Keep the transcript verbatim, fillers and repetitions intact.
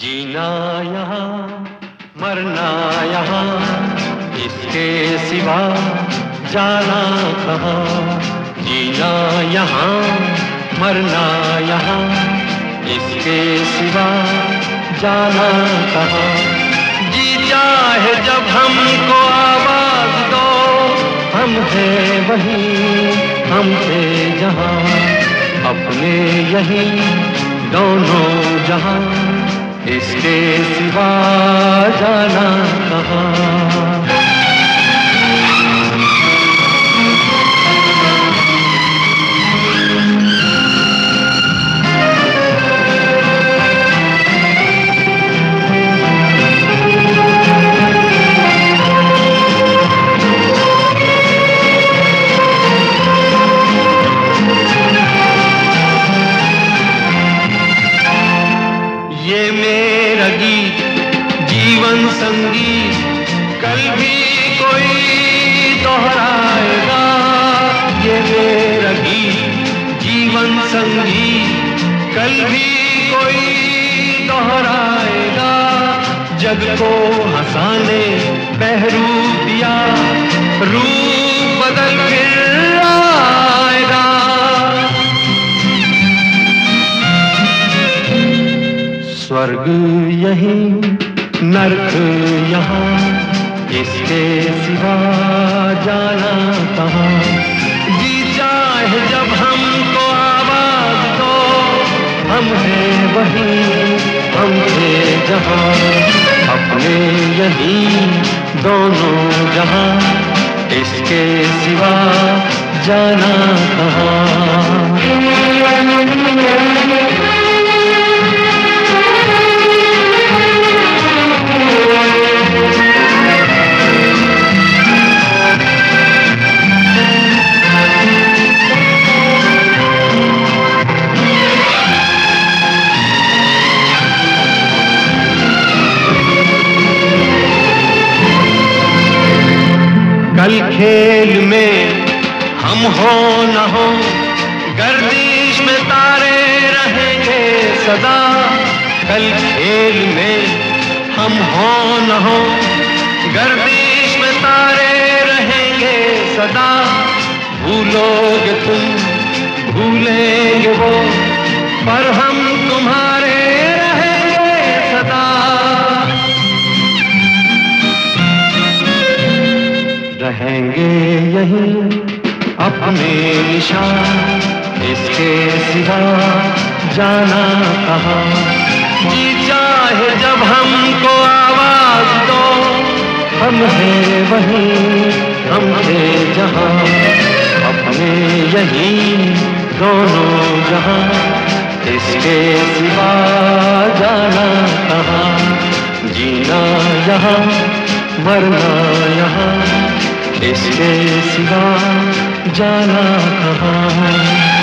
जीना यहाँ मरना यहाँ, इसके सिवा जाना कहाँ। जीना यहाँ मरना यहाँ, इसके सिवा जाना कहाँ। जी चाहे जब हमको आवाज दो, हम हैं वहीं हम थे जहाँ, अपने यहीं दोनों जहाँ, इसके सिवा जाना कहाँ। ये मेरा गीत जीवन संगीत कल भी कोई दोहराएगा। ये मेरा गीत जीवन संगीत कल भी कोई दोहराएगा। जग को हंसाने बहरूप दिया, रूप बदल फिर आएगा। स्वर्ग यहीं नर्क यहाँ, इसके सिवा जाना कहाँ। जी चाहे जब हमको आवाज दो, हम हैं वहीं हम थे जहाँ, अपने यहीं दोनों जहाँ, इसके सिवा जाना कहाँ। कल खेल में हम हो न हो, गर्दिश में तारे रहेंगे सदा। कल खेल में हम हो न हो, गर्दिश में तारे रहेंगे सदा। भूलोगे तुम भूलेंगे वो, पर हम तुम्हारे रहेंगे सदा। रहेंगे यहीं अपने निशान, इसके सिवा जाना कहाँ। जी चाहे जब हमको आवाज दो, हम हैं वहीं हम थे जहाँ, अपने यहीं दोनों जहाँ, इसके सिवा जाना कहाँ। जीना यहाँ मरना यहाँ, इसके सिवा जाना कहाँ।